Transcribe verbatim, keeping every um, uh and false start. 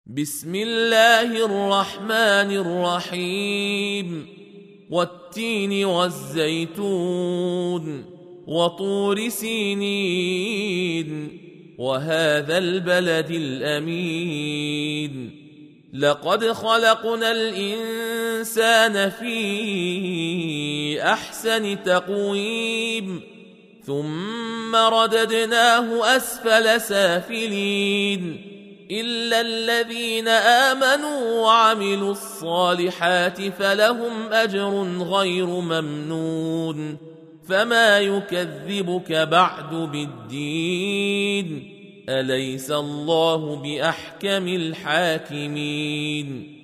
بسم الله الرحمن الرحيم والتين والزيتون وطور سينين وهذا البلد الأمين لقد خلقنا الإنسان في أحسن تقويم ثم رددناه أسفل سافلين إلا الذين آمنوا وعملوا الصالحات فلهم أجر غير ممنون فما يكذبك بعد بالدين أليس الله بأحكم الحاكمين